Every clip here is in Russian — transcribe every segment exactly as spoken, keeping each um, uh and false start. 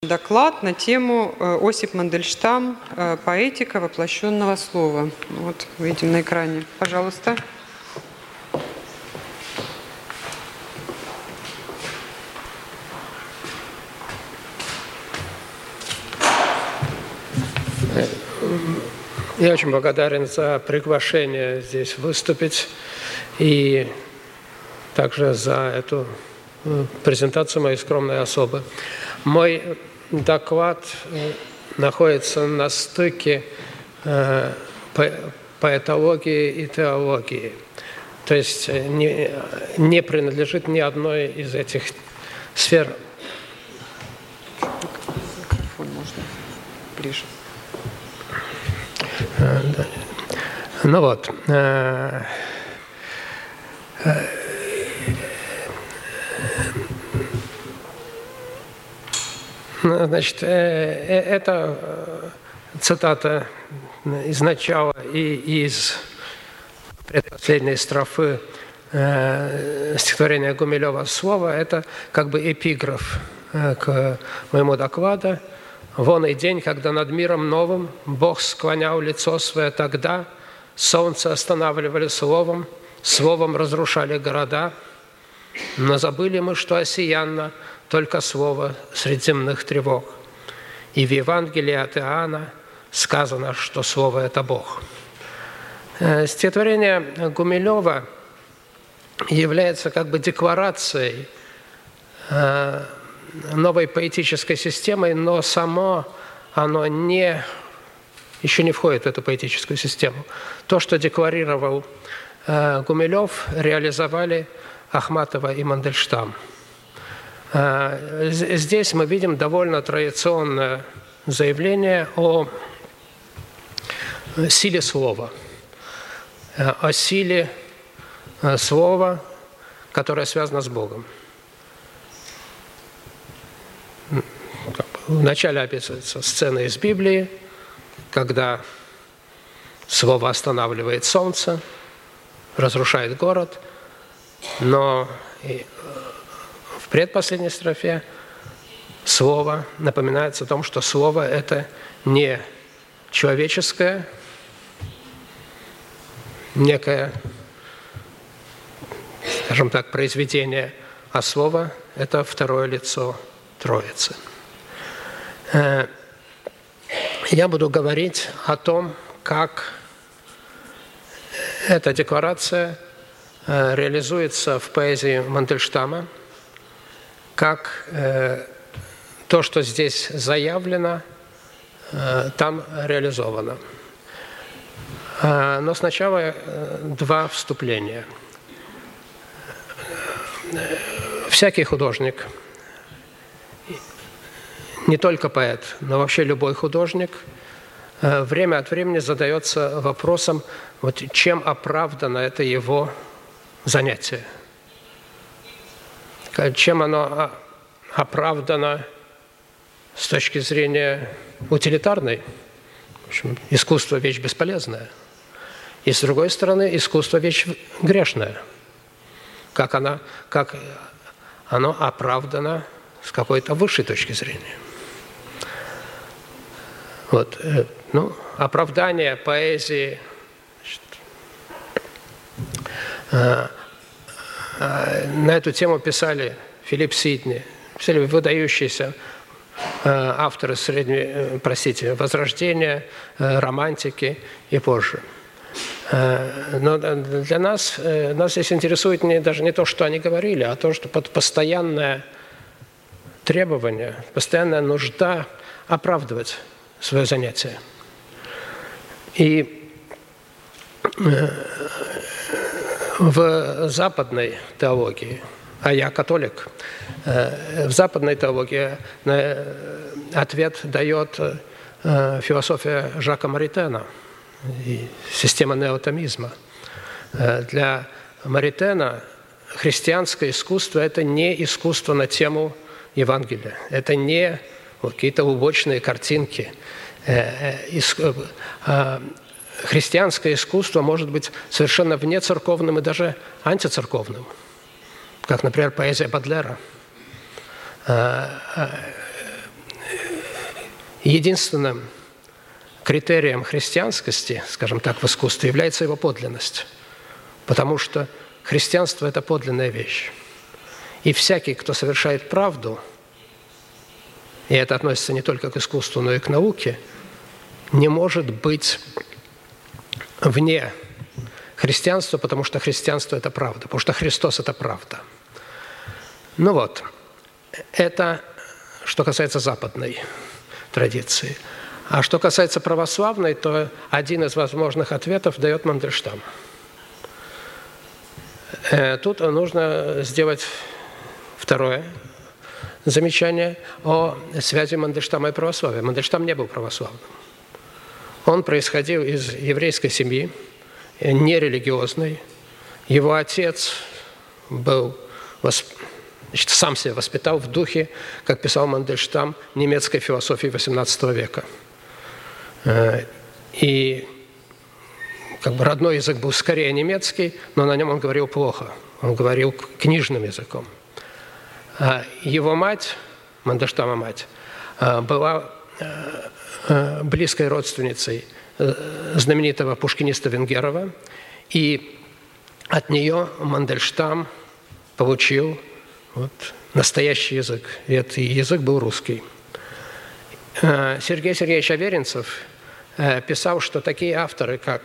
Доклад на тему Осип Мандельштам «Поэтика воплощенного слова». Вот видим на экране. Пожалуйста. Я очень благодарен за приглашение здесь выступить и также за эту презентацию моей скромной особы. Мой доклад находится на стыке поэтологии и теологии, то есть не, не принадлежит ни одной из этих сфер. Микрофон можно ближе. Ну вот. Значит, это цитата из начала и из предпоследней строфы стихотворения Гумилева «Слово». Это как бы эпиграф к моему докладу. «Вон и день, когда над миром новым Бог склонял лицо свое, тогда солнце останавливали словом, словом разрушали города. Но забыли мы, что осиянно только слово среди земных тревог. И в Евангелии от Иоанна сказано, что слово – это Бог». Стихотворение Гумилева является как бы декларацией новой поэтической системой, но само оно не, еще не входит в эту поэтическую систему. То, что декларировал Гумилев, реализовали Ахматова и Мандельштам. Здесь мы видим довольно традиционное заявление о силе слова, о силе слова, которое связано с Богом. Вначале описывается сцена из Библии, когда слово останавливает солнце, разрушает город, но в предпоследней строфе слово напоминается о том, что слово – это не человеческое, некое, скажем так, произведение, а слово – это второе лицо Троицы. Я буду говорить о том, как эта декларация реализуется в поэзии Мандельштама, как то, что здесь заявлено, там реализовано. Но сначала два вступления. Всякий художник, не только поэт, но вообще любой художник, время от времени задается вопросом, вот чем оправдано это его занятие. Чем оно оправдано с точки зрения утилитарной. В общем, искусство – вещь бесполезная. И с другой стороны, искусство – вещь грешная. Как, она, как оно оправдано с какой-то высшей точки зрения. Вот, ну, оправдание поэзии, значит, на эту тему писали Филипп Сидни, писали выдающиеся авторы средней, простите, Возрождения, романтики и позже. Но для нас, нас здесь интересует не, даже не то, что они говорили, а то, что под постоянное требование, постоянная нужда оправдывать свое занятие. И в западной теологии, а я католик, в западной теологии ответ дает философия Жака Маритена и система неотомизма. Для Маритена христианское искусство – это не искусство на тему Евангелия, это не вот какие-то убочные картинки. Христианское искусство может быть совершенно внецерковным и даже антицерковным, как, например, поэзия Бодлера. единственным критерием христианскости, скажем так, в искусстве, является его подлинность. Потому что христианство – это подлинная вещь. И всякий, кто совершает правду, и это относится не только к искусству, но и к науке, не может быть вне христианства, потому что христианство – это правда, потому что Христос – это правда. Ну вот, это что касается западной традиции. А что касается православной, то один из возможных ответов дает Мандельштам. Тут нужно сделать второе замечание о связи Мандельштама и православия. Мандельштам не был православным. Он происходил из еврейской семьи, нерелигиозной. Его отец был, значит, сам себя воспитал в духе, как писал Мандельштам, немецкой философии восемнадцатого века. И как бы родной язык был скорее немецкий, но на нем он говорил плохо. Он говорил книжным языком. Его мать, Мандельштама мать, была близкой родственницей знаменитого пушкиниста Венгерова, и от нее Мандельштам получил вот настоящий язык. И этот язык был русский. Сергей Сергеевич Аверинцев писал, что такие авторы, как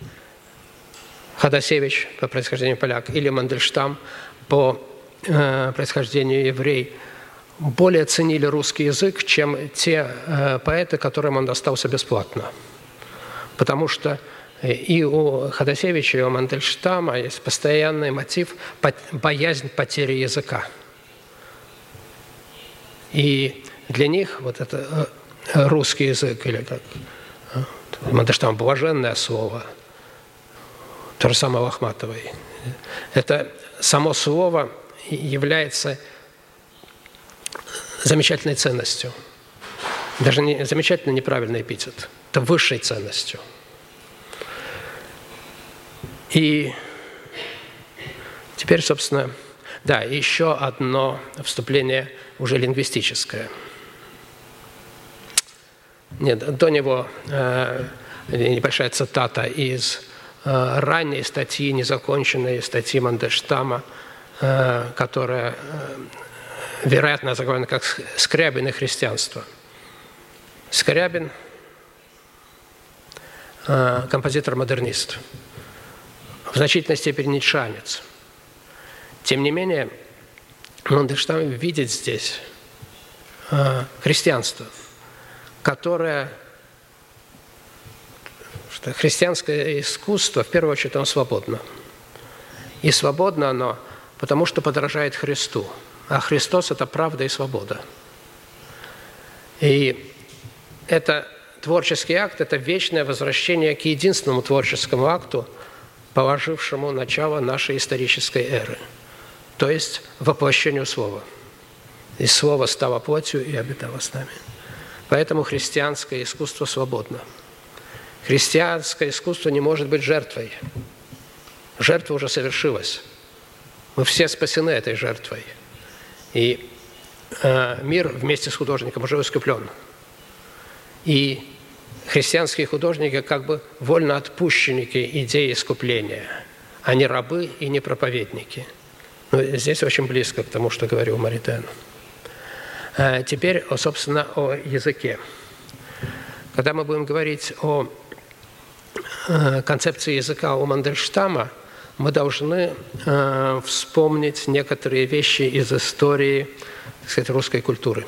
Ходосевич по происхождению поляк или Мандельштам по происхождению еврей, более ценили русский язык, чем те поэты, которым он достался бесплатно. Потому что и у Ходосевича, и у Мандельштама есть постоянный мотив – боязнь потери языка. И для них вот это русский язык, или как Мандельштам – блаженное слово, то же самое у Ахматовой. Это само слово является замечательной ценностью. Даже не замечательно неправильный эпитет. Это высшей ценностью. И теперь, собственно, да, еще одно вступление уже лингвистическое. Нет, до него э, небольшая цитата из э, ранней статьи, незаконченной статьи Мандельштама, э, которая, э, вероятно, заглавлена как «Скрябин и христианство». Скрябин э, – композитор-модернист, в значительной степени ницшеанец. Тем не менее, Мандельштам видит здесь э, христианство, которое, что христианское искусство, в первую очередь, оно свободно. И свободно оно, потому что подражает Христу. А Христос – это правда и свобода. И это творческий акт – это вечное возвращение к единственному творческому акту, положившему начало нашей исторической эры, то есть воплощению Слова. И Слово стало плотью и обитало с нами. Поэтому христианское искусство свободно. Христианское искусство не может быть жертвой. Жертва уже совершилась. Мы все спасены этой жертвой. И э, мир вместе с художником уже искуплен. И христианские художники как бы вольноотпущенники идеи искупления. Они рабы и не проповедники. Но здесь очень близко к тому, что говорил Маритен. Теперь, собственно, о языке. Когда мы будем говорить о концепции языка у Мандельштама, мы должны вспомнить некоторые вещи из истории, так сказать, русской культуры.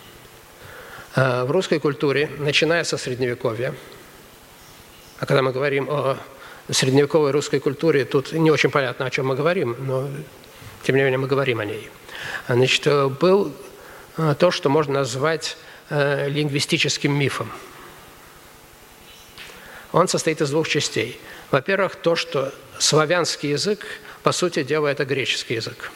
В русской культуре, начиная со Средневековья, а когда мы говорим о средневековой русской культуре, тут не очень понятно, о чем мы говорим, но тем не менее мы говорим о ней. Значит, был то, что можно назвать э, лингвистическим мифом. Он состоит из двух частей. Во-первых, то, что славянский язык, по сути дела, это греческий язык.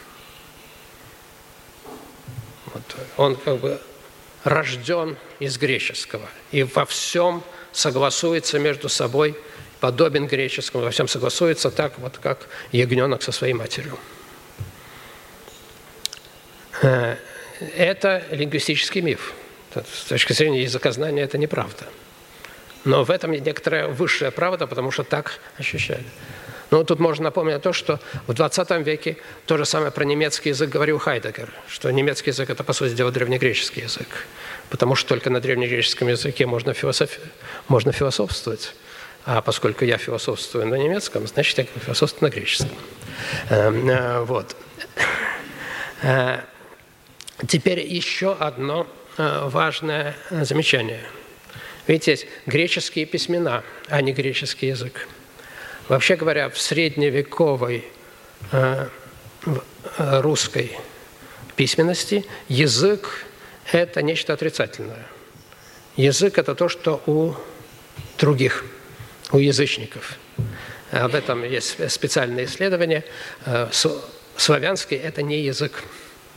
Вот. Он как бы рожден из греческого и во всем согласуется между собой, подобен греческому, во всем согласуется так, вот как ягненок со своей матерью. Это лингвистический миф. С точки зрения языкознания это неправда. Но в этом некоторая высшая правда, потому что так ощущали. Ну, тут можно напомнить то, что в двадцатом веке то же самое про немецкий язык говорил Хайдеггер, что немецкий язык – это, по сути дела, древнегреческий язык, потому что только на древнегреческом языке можно, философи... можно философствовать, а поскольку я философствую на немецком, значит, я философствую на греческом. Вот. Теперь еще одно важное замечание. Видите, есть греческие письмена, а не греческий язык. Вообще говоря, в средневековой э, русской письменности язык – это нечто отрицательное. Язык – это то, что у других, у язычников. Об этом есть специальные исследования. Славянский – это не язык.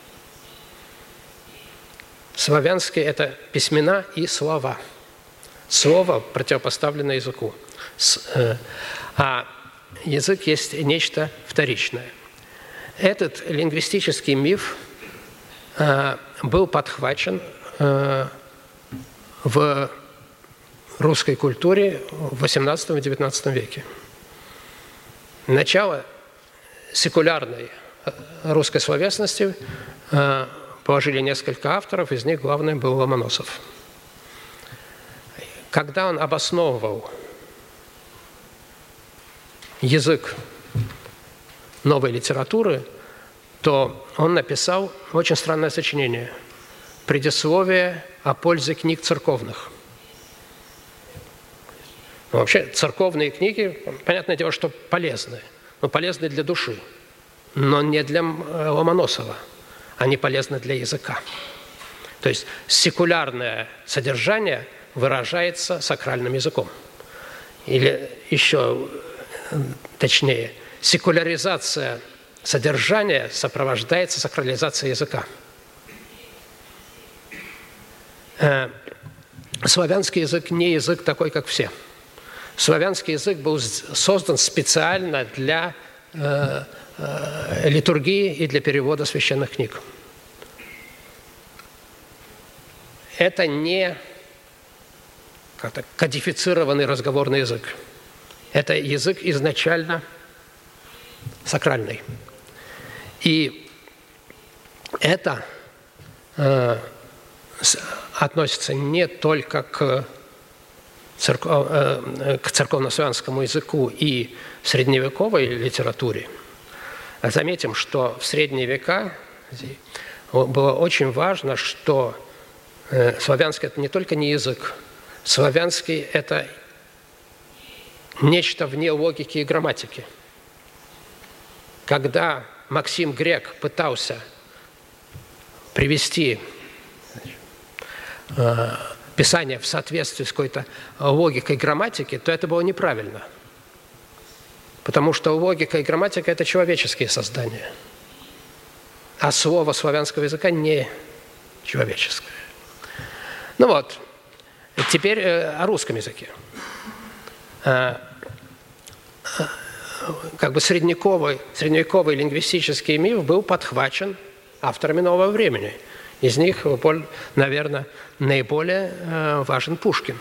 Славянский – это письмена и слова. Слово противопоставлено языку. А язык есть нечто вторичное. Этот лингвистический миф э, был подхвачен э, в русской культуре в восемнадцатом и девятнадцатом веке. Начало секулярной русской словесности э, положили несколько авторов, из них главным был Ломоносов. Когда он обосновывал язык новой литературы, то он написал очень странное сочинение «Предисловие о пользе книг церковных». Ну, вообще, церковные книги, понятное дело, что полезны, но полезны для души, но не для Ломоносова, они полезны для языка. То есть секулярное содержание выражается сакральным языком. Или еще точнее, секуляризация содержания сопровождается сакрализацией языка. Славянский язык не язык такой, как все. Славянский язык был создан специально для э, э, литургии и для перевода священных книг. Это не как-то кодифицированный разговорный язык. Это язык изначально сакральный. И это э, с, относится не только к, церков, э, к церковнославянскому языку и средневековой литературе. Заметим, что в средние века было очень важно, что э, славянский – это не только не язык, славянский – это нечто вне логики и грамматики. Когда Максим Грек пытался привести э, Писание в соответствии с какой-то логикой грамматики, то это было неправильно. Потому что логика и грамматика – это человеческие создания. А слово славянского языка не человеческое. Ну вот, теперь э, о русском языке. Как бы средневековый, средневековый лингвистический миф был подхвачен авторами нового времени. Из них, наверное, наиболее важен Пушкин.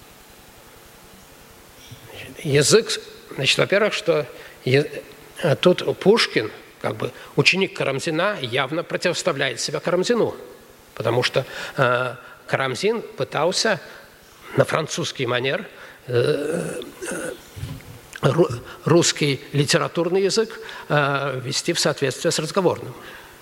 Язык, значит, во-первых, что тут Пушкин, как бы ученик Карамзина, явно противоставляет себя Карамзину, потому что Карамзин пытался на французский манер русский литературный язык вести в соответствии с разговорным.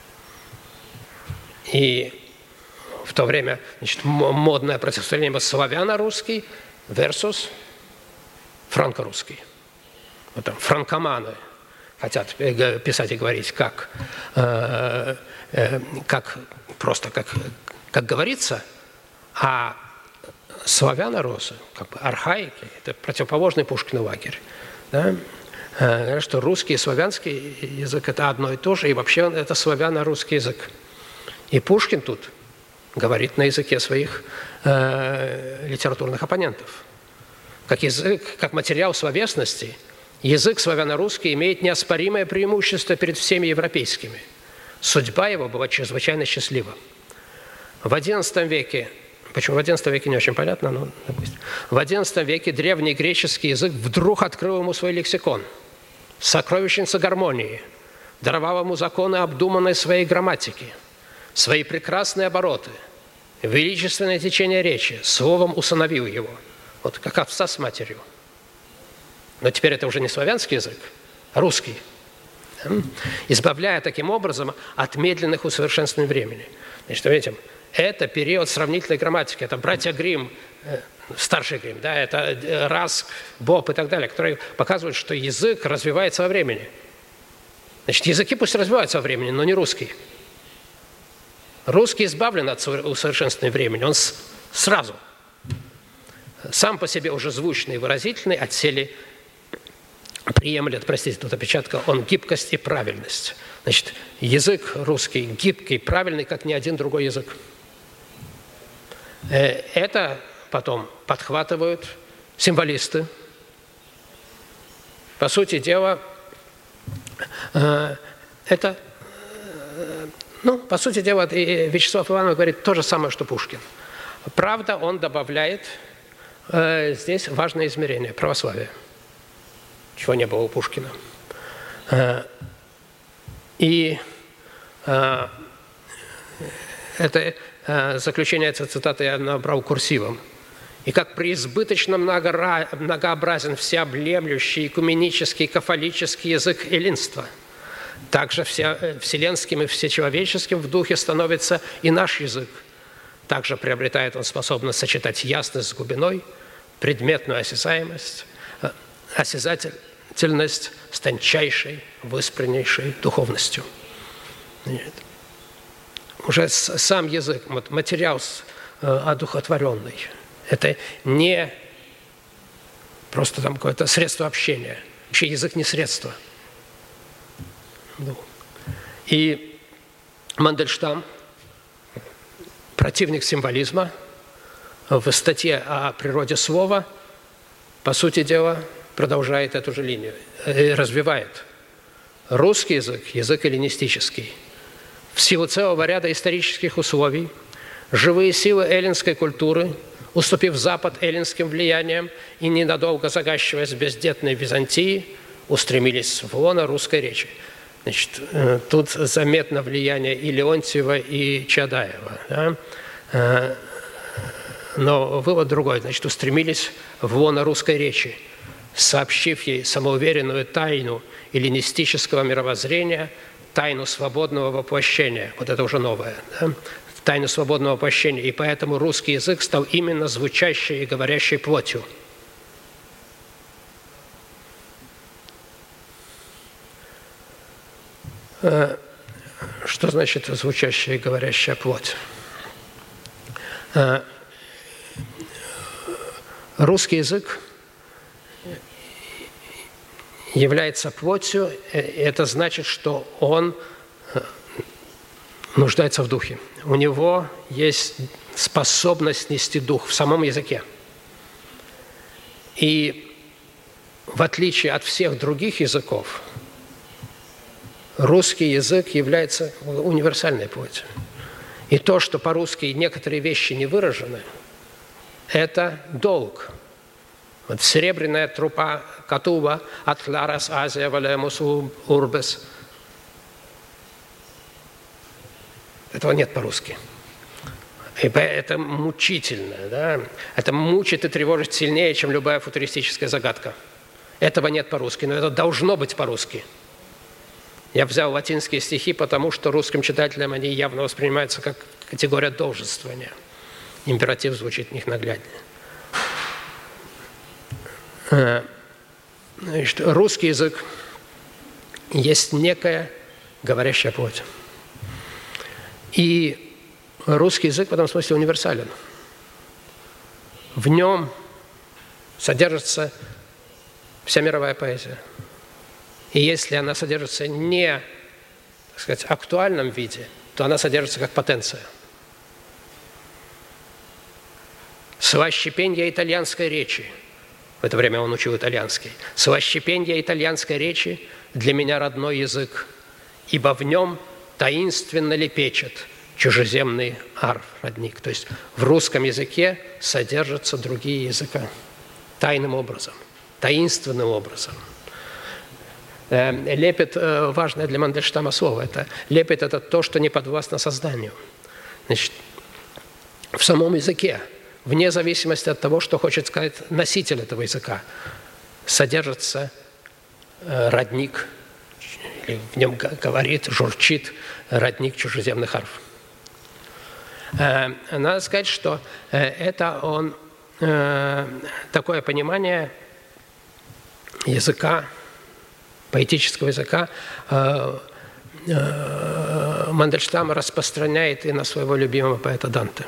И в то время, значит, модное противостояние было славяно-русский versus франко-русский. Вот там франкоманы хотят писать и говорить как, э, э, как просто как, как говорится, а славяно-русы, как бы архаики, это противоположный Пушкину лагерь. Да? Э, что русский и славянский язык – это одно и то же, и вообще это славяно-русский язык. И Пушкин тут говорит на языке своих э, литературных оппонентов. Как язык, как материал словесности, язык славяно-русский имеет неоспоримое преимущество перед всеми европейскими. Судьба его была чрезвычайно счастлива. В одиннадцатом веке почему в одиннадцатом веке не очень понятно, но допустим. В одиннадцатом веке древний греческий язык вдруг открыл ему свой лексикон, сокровищница гармонии, даровал ему законы обдуманной своей грамматики, свои прекрасные обороты, величественное течение речи, словом усыновил его, вот как отца с матерью. Но теперь это уже не славянский язык, а русский, избавляя таким образом от медленных усовершенствований времени. Значит, видите, это период сравнительной грамматики, это братья Гримм, старший Гримм, да, это Раск, Боб и так далее, которые показывают, что язык развивается во времени. Значит, языки пусть развиваются во времени, но не русский. Русский избавлен от усовершенствования времени, он сразу. Сам по себе уже звучный и выразительный, отсели приемлет, простите, тут опечатка, он гибкость и правильность. Значит, язык русский гибкий, правильный, как ни один другой язык. Это потом подхватывают символисты. По сути дела, это, ну, по сути дела, и Вячеслав Иванов говорит то же самое, что Пушкин. Правда, он добавляет здесь важное измерение – православие, чего не было у Пушкина. И это заключение этой цитаты я набрал курсивом. «И как преизбыточно многообразен всеобъемлющий экуменический кафолический язык эллинства, также вселенским и всечеловеческим в духе становится и наш язык. Также приобретает он способность сочетать ясность с глубиной, предметную осязаемость, осязательность с тончайшей, выспреннейшей духовностью». Нет. Уже сам язык, материал одухотворенный, это не просто там какое-то средство общения. Вообще язык не средство. И Мандельштам, противник символизма, в статье о природе слова, по сути дела, продолжает эту же линию, развивает. Русский язык – язык эллинистический. В силу целого ряда исторических условий живые силы эллинской культуры, уступив Запад эллинским влияниям и ненадолго загащиваясь в бездетной Византии, устремились в лоно русской речи. Значит, тут заметно влияние и Леонтьева, и Чадаева. Да? Но вывод другой. Значит, устремились в лоно русской речи, сообщив ей самоуверенную тайну эллинистического мировоззрения, тайну свободного воплощения. Вот это уже новое. Да? Тайну свободного воплощения. И поэтому русский язык стал именно звучащей и говорящей плотью. Что значит звучащая и говорящая плоть? Русский язык является плотью, это значит, что он нуждается в духе. У него есть способность нести дух в самом языке. И в отличие от всех других языков, русский язык является универсальной плотью. И то, что по-русски некоторые вещи не выражены, это долг. Вот серебряная трупа Катува от Ларас Азия Валемус Урбес. Этого нет по-русски. И это мучительно. Да? Это мучит и тревожит сильнее, чем любая футуристическая загадка. Этого нет по-русски, но это должно быть по-русски. Я взял латинские стихи, потому что русским читателям они явно воспринимаются как категория долженствования. Императив звучит в них нагляднее. Значит, русский язык есть некая говорящая плоть. И русский язык в этом смысле универсален. В нем содержится вся мировая поэзия. И если она содержится не, так сказать, в актуальном виде, то она содержится как потенция. Свящепенье итальянской речи. В это время он учил итальянский. Свящепенье итальянской речи для меня родной язык, ибо в нем таинственно лепечет чужеземный ар, родник. То есть в русском языке содержатся другие языка тайным образом, таинственным образом. Лепет – важное для Мандельштама слово. Это, лепет – это то, что не подвластно созданию. Значит, в самом языке, вне зависимости от того, что хочет сказать носитель этого языка, содержится родник, или в нем говорит, журчит родник чужеземных арф. Надо сказать, что это он, такое понимание языка, поэтического языка, Мандельштам распространяет и на своего любимого поэта Данте.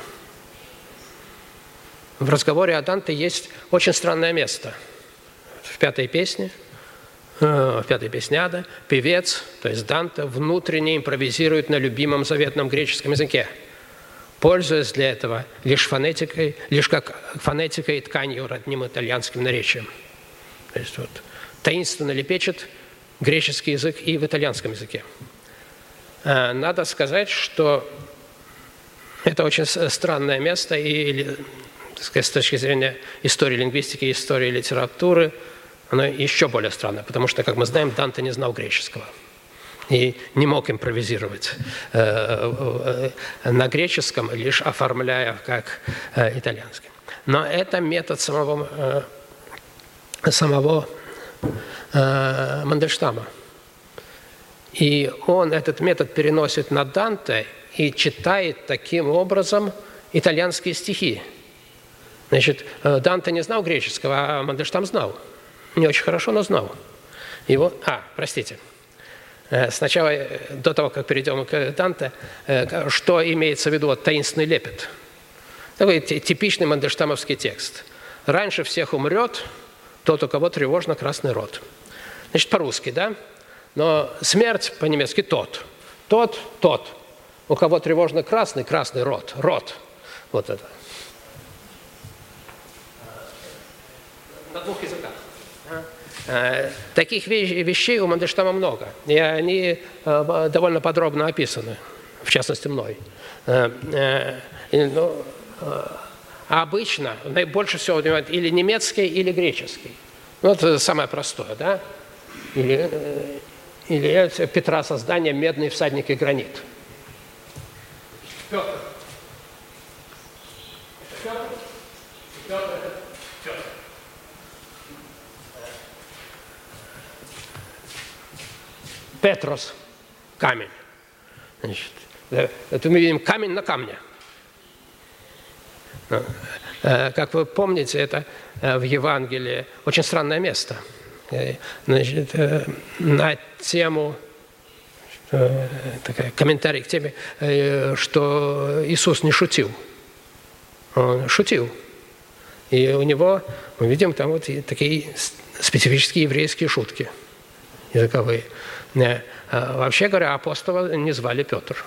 В разговоре о Данте есть очень странное место. В пятой песне, в пятой песне Ада, певец, то есть Данте, внутренне импровизирует на любимом заветном греческом языке, пользуясь для этого лишь фонетикой, лишь как фонетикой и тканью родным итальянским наречием. То есть вот таинственно лепечет греческий язык и в итальянском языке. Надо сказать, что это очень странное место, и, так сказать, с точки зрения истории лингвистики и истории литературы, оно еще более странное, потому что, как мы знаем, Данте не знал греческого и не мог импровизировать на греческом, лишь оформляя как итальянский. Но это метод самого, самого Мандельштама. И он этот метод переносит на Данте и читает таким образом итальянские стихи. Значит, Данте не знал греческого, а Мандельштам знал. Не очень хорошо, но знал. Его... А, простите. Сначала, до того, как перейдем к Данте, что имеется в виду от таинственный лепет? Такой типичный мандельштамовский текст. «Раньше всех умрет тот, у кого тревожно красный рот». Значит, по-русски, да? Но смерть по-немецки «тот». Тот, тот. У кого тревожно красный, красный рот. Рот. Вот это. На двух языках. Таких вещей у Мандельштама много. И они довольно подробно описаны, в частности, мной. Но обычно, больше всего или немецкий, или греческий. Ну, это самое простое, да? Или, или Петра создания «Медный всадник и гранит». Петр. Петр. Петр. Петр. Петрос. Камень. Значит, это мы видим камень на камне. Как вы помните, это в Евангелии очень странное место. Значит, на тему, такой комментарий к теме, что Иисус не шутил. Он шутил. И у него, мы видим, там вот такие специфические еврейские шутки языковые. Вообще говоря, апостола не звали Петр.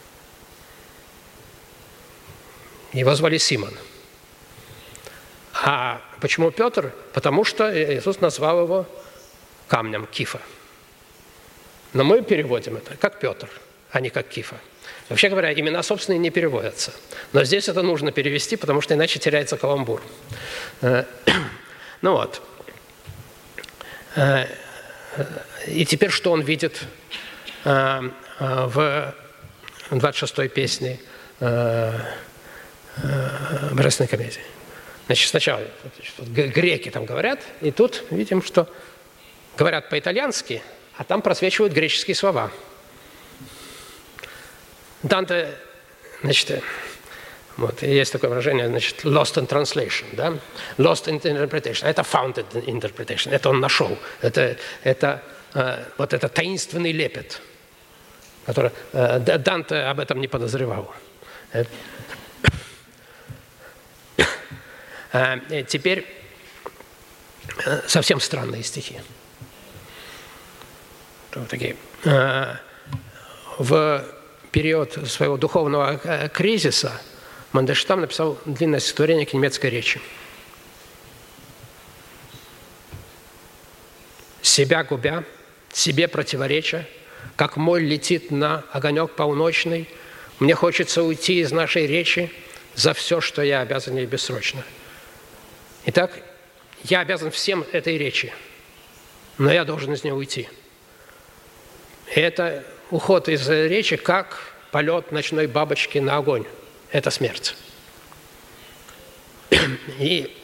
Его звали Симон. А почему Петр? Потому что Иисус назвал его камнем Кифа. Но мы переводим это как Петр, а не как Кифа. Вообще говоря, имена собственные не переводятся. Но здесь это нужно перевести, потому что иначе теряется каламбур. Ну вот. И теперь что он видит в двадцать шестой песне Божественной комедии? Значит, сначала греки там говорят, и тут видим, что говорят по-итальянски, а там просвечивают греческие слова. Данте, значит, вот, есть такое выражение, значит, lost in translation, да? Lost in interpretation. Это found in interpretation, это он нашел. Это, это э, вот это таинственный лепет, который э, Данте об этом не подозревал. Э, теперь э, совсем странные стихи. Такие. Э, в период своего духовного кризиса Мандельштам написал длинное стихотворение к немецкой речи. «Себя губя, себе противореча, как моль летит на огонек полночный, Мне хочется уйти из нашей речи за все, что я обязан ей бессрочно. Итак, я обязан всем этой речи, но я должен из нее уйти. И это уход из речи, как полет ночной бабочки на огонь. Это смерть. И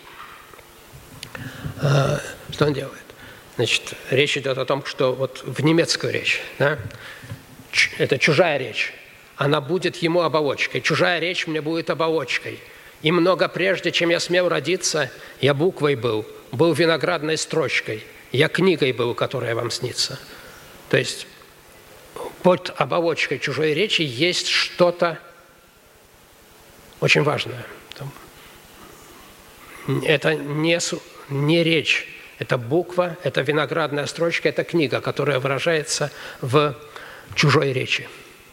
э, что он делает? Значит, речь идет о том, что вот в немецкую речь, да, это чужая речь, она будет ему оболочкой. Чужая речь мне будет оболочкой. И много прежде, чем я смел родиться, я буквой был, был виноградной строчкой, я книгой был, которая вам снится. То есть под оболочкой чужой речи есть что-то очень важное. Это не, не речь, это буква, это виноградная строчка, это книга, которая выражается в чужой речи.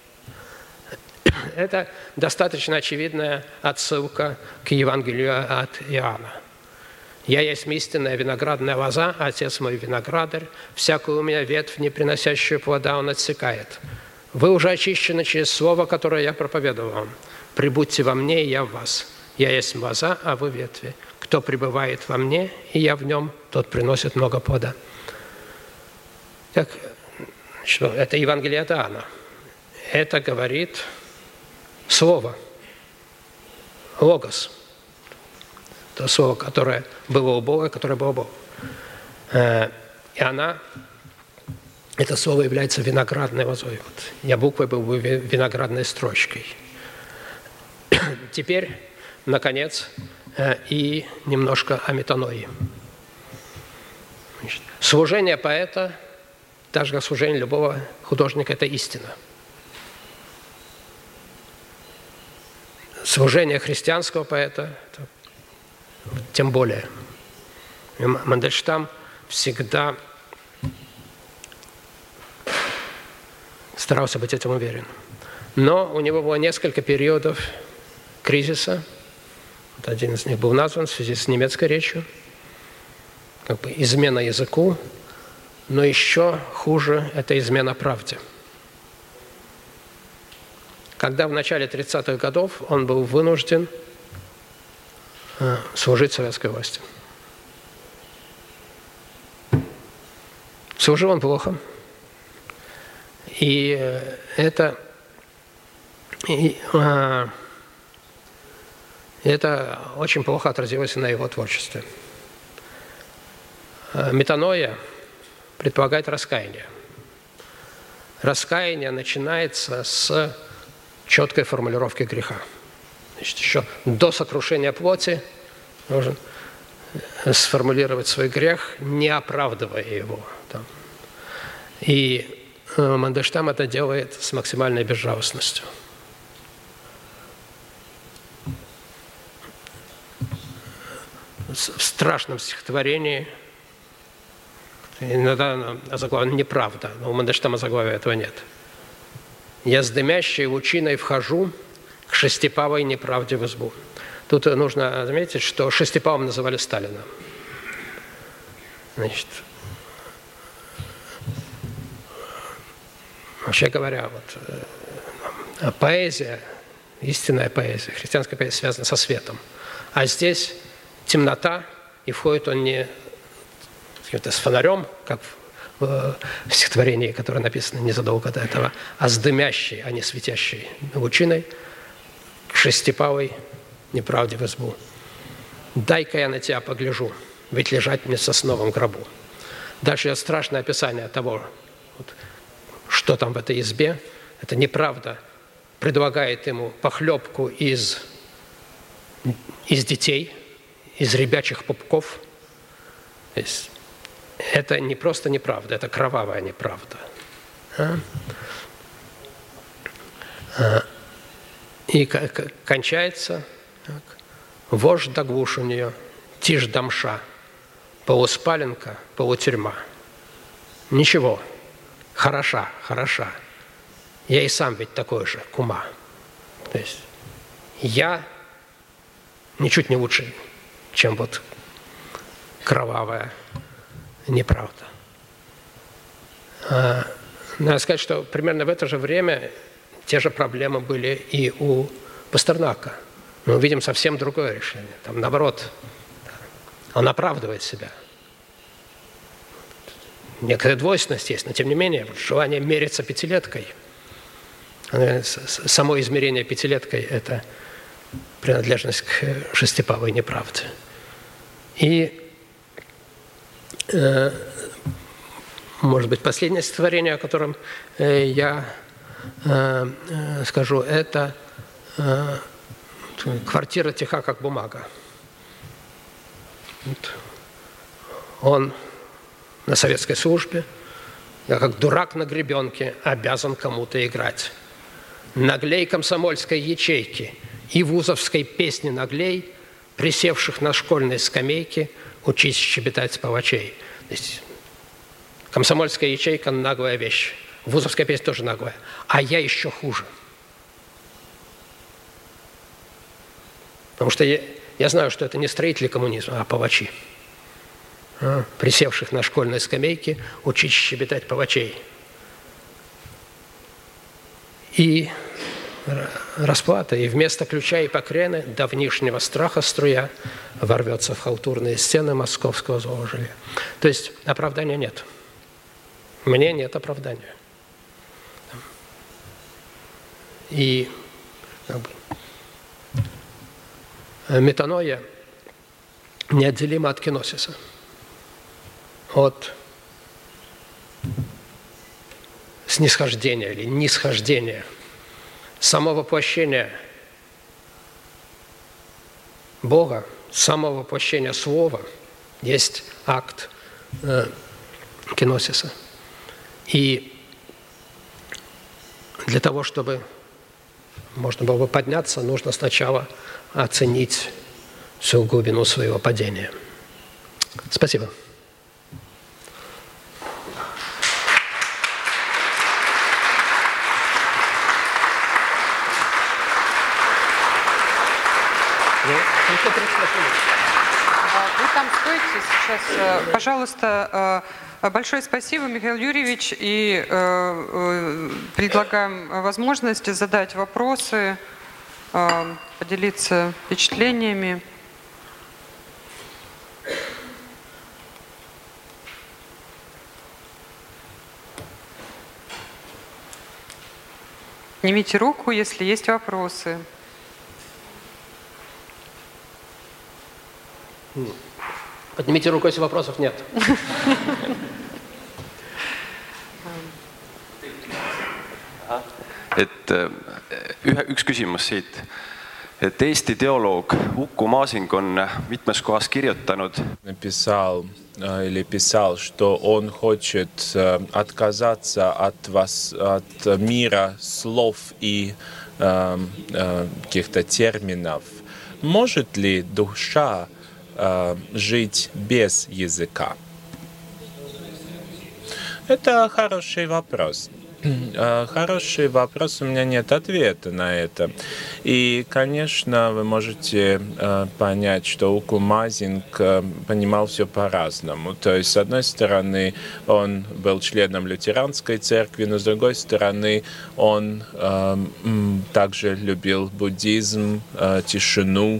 Это достаточно очевидная отсылка к Евангелию от Иоанна. «Я есть истинная виноградная лоза, а отец мой виноградарь, всякую у меня ветвь, не приносящую плода, он отсекает. Вы уже очищены через слово, которое я проповедовал вам. Прибудьте во мне, и я в вас. Я есть лоза, а вы ветви. Кто пребывает во мне, и я в нем, тот приносит много плода». Так, что, это Евангелие от Иоанна. Это говорит слово, логос. То слово, которое было у Бога, которое было у Бога. И она, это слово является виноградной лозой. Вот. Я буквой был виноградной строчкой. Теперь, наконец, и немножко о метаноии. Значит, служение поэта, так же как служение любого художника, это истина. Служение христианского поэта тем более. И Мандельштам всегда старался быть этим уверен. Но у него было несколько периодов кризиса. Вот один из них был назван в связи с немецкой речью. Как бы измена языку. Но еще хуже – это измена правде. Когда в начале тридцатых годов он был вынужден служить советской власти. Служил он плохо. И это, и, а, это очень плохо отразилось на его творчестве. Метаноия предполагает раскаяние. Раскаяние начинается с четкой формулировки греха. Значит, еще до сокрушения плоти нужно сформулировать свой грех, не оправдывая его. И Мандельштам это делает с максимальной безжалостностью. В страшном стихотворении, иногда заглавие «Неправда», но у Мандельштама заглавия этого нет. «Я с дымящей лучиной вхожу к шестипалой неправде в избу». Тут нужно заметить, что шестипалом называли Сталина. Значит, вообще говоря, вот, поэзия, истинная поэзия, христианская поэзия связана со светом. А здесь темнота, и входит он не с фонарем, как в стихотворении, которое написано незадолго до этого, а с дымящей, а не светящей лучиной, к шестипалой неправде в избу. «Дай-ка я на тебя погляжу, ведь лежать мне в сосновом гробу». Дальше идет страшное описание того, вот, что там в этой избе. Это неправда предлагает ему похлебку из, из детей, из ребячих пупков. То есть это не просто неправда, это кровавая неправда. А? А. И кончается так. «Вождь да глушь у нее, тишь да мша, полуспаленка, полутюрьма. Ничего, хороша, хороша. Я и сам ведь такой же, кума». То есть я ничуть не лучше, чем вот кровавая неправда. Надо сказать, что примерно в это же время те же проблемы были и у Пастернака. Мы увидим совсем другое решение. Там, наоборот, он оправдывает себя. Некоторая двойственность есть, но тем не менее, желание мериться пятилеткой, само измерение пятилеткой – это принадлежность к шестипалой неправде. И, э, может быть, последнее стихотворение, о котором э, я э, э, скажу, это э, «Квартира тиха, как бумага». Вот. Он на советской службе, я как дурак на гребенке обязан кому-то играть. Наглей комсомольской ячейки и вузовской песни наглей, присевших на школьной скамейке, учись щебетать палачей. То есть комсомольская ячейка – наглая вещь. Вузовская песня тоже наглая. А я еще хуже. Потому что я, я знаю, что это не строители коммунизма, а палачи, а, присевших на школьной скамейке, учить щебетать палачей. И расплата, и вместо ключа и покрены давнишнего страха струя ворвется в халтурные стены московского злого жилья. То есть оправдания нет. Мне нет оправдания. И как бы, метаноя неотделима от киносиса, от снисхождения или нисхождения, само воплощение Бога, само воплощение Слова есть акт э, киносиса. И для того, чтобы можно было бы подняться, нужно сначала оценить всю глубину своего падения. Спасибо. Вы там стойте сейчас. Пожалуйста, большое спасибо, Михаил Юрьевич. И предлагаем возможность задать вопросы, поделиться впечатлениями. Поднимите руку, если есть вопросы. Поднимите руку, если вопросов нет. et ühe, üks küsimus siit, et Eesti teoloog Uku Masing on mitmes kohas kirjutanud. Написал или писал, что он хочет отказаться от, вас, от мира слов и э, э, каких-то терминов. Может ли душа э, жить без языка? Это хороший вопрос. Хороший вопрос, у меня нет ответа на это. И, конечно, вы можете э, понять, что Уку Масинг э, понимал все по-разному. То есть, с одной стороны, он был членом лютеранской церкви, но с другой стороны, он э, также любил буддизм, э, тишину.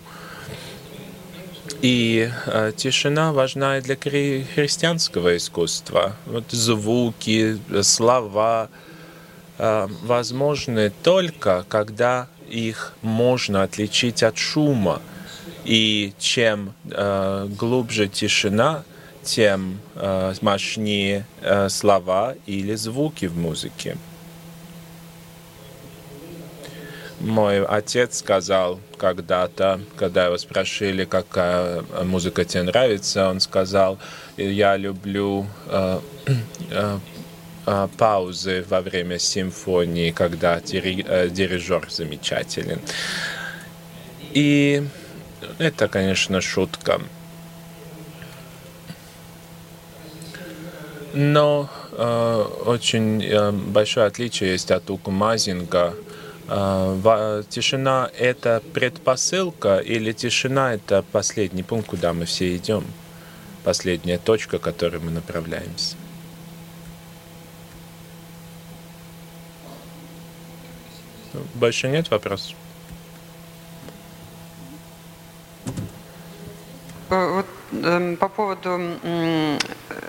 И э, тишина важна и для хри- христианского искусства. Вот звуки, слова э, возможны только, когда их можно отличить от шума. И чем э, глубже тишина, тем э, мощнее э, слова или звуки в музыке. Мой отец сказал когда-то, когда его спросили, какая музыка тебе нравится, он сказал: я люблю э, э, э, паузы во время симфонии, когда дiri, э, дирижер замечателен. И это, конечно, шутка. Но э, очень э, большое отличие есть от Уку Масинга. Тишина — это предпосылка или тишина — это последний пункт, куда мы все идем, последняя точка, к которой мы направляемся? Больше нет вопросов? Вот, э, по поводу э,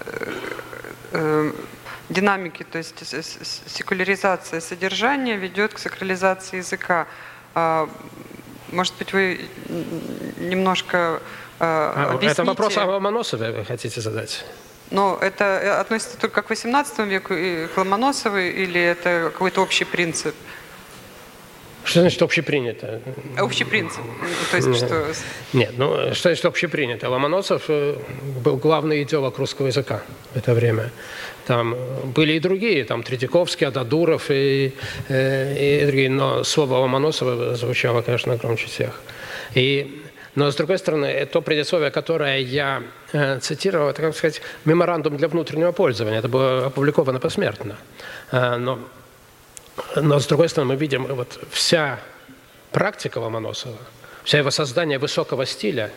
э, динамики, то есть секуляризация содержания ведет к сакрализации языка. Может быть, вы немножко э, объясните... Это вопрос о Ломоносове вы хотите задать? Но это относится только к восемнадцатому веку и к Ломоносову, или это какой-то общий принцип? Что значит общепринято? Общий принцип. То есть, что... Нет, ну что значит общепринято? Ломоносов был главный идеолог русского языка в это время. Там были и другие, там Третьяковский, Ададуров и, и, и другие, но слово Ломоносова звучало, конечно, громче всех. И, но, с другой стороны, то предисловие, которое я э, цитировал, это, как сказать, меморандум для внутреннего пользования. Это было опубликовано посмертно. Э, но Но, с другой стороны, мы видим, вот вся практика Ломоносова, вся его создание высокого стиля.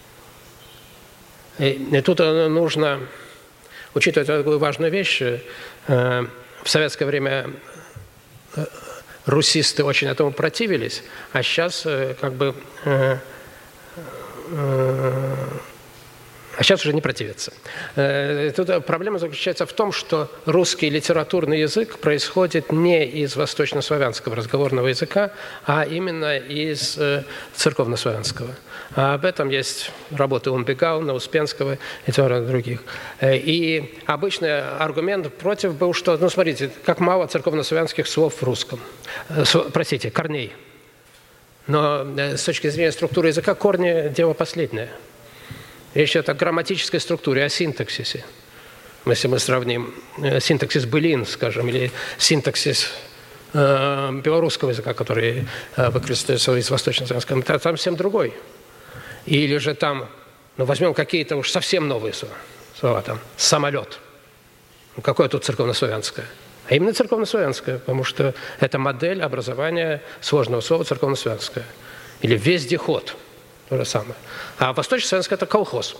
И, и тут нужно учитывать такую важную вещь. В советское время русисты очень этому противились, а сейчас как бы... А сейчас уже не противятся. Тут проблема заключается в том, что русский литературный язык происходит не из восточнославянского разговорного языка, а именно из церковнославянского. А об этом есть работы Унбегауна, Успенского и других. И обычный аргумент против был, что, ну смотрите, как мало церковнославянских слов в русском. Простите, корней. Но с точки зрения структуры языка корни – дело последнее. Речь идет о грамматической структуре, о синтаксисе. Если мы сравним синтаксис былин, скажем, или синтаксис э, белорусского языка, который э, выкристаллизовался из восточнославянского, там совсем другой. Или же там, ну, возьмем какие-то уж совсем новые слова, слова там, самолет. Ну, какое тут церковнославянское? А именно церковнославянское, потому что это модель образования сложного слова церковнославянское. Или вездеход. То же самое. А восточнославянское – это колхоз.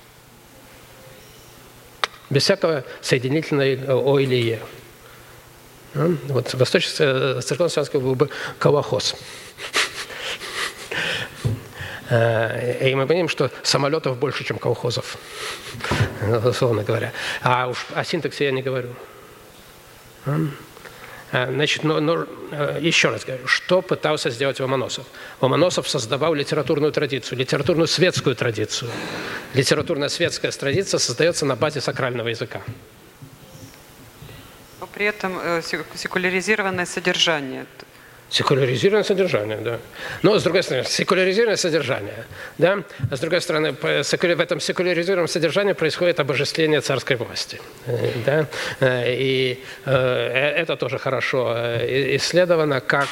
Без всякого соединительного «о» или «е». Вот восточно-церковнославянское был бы колохоз. И мы понимаем, что самолетов больше, чем колхозов, условно говоря. А уж о синтаксе я не говорю. Значит, но, но, еще раз говорю, что пытался сделать Ломоносов? Ломоносов создавал литературную традицию, литературную светскую традицию. Литературная светская традиция создается на базе сакрального языка. Но при этом секуляризированное содержание. Секуляризированное содержание, да. Но, с другой стороны, секуляризированное содержание, да. А с другой стороны, в этом секуляризированном содержании происходит обожествление царской власти, да. И это тоже хорошо исследовано, как,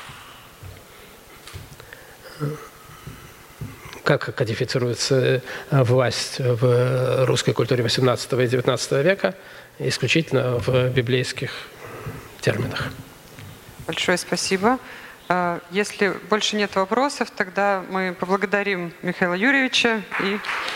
как кодифицируется власть в русской культуре восемнадцатого и девятнадцатого века, исключительно в библейских терминах. Большое спасибо. Если больше нет вопросов, тогда мы поблагодарим Михаила Юрьевича и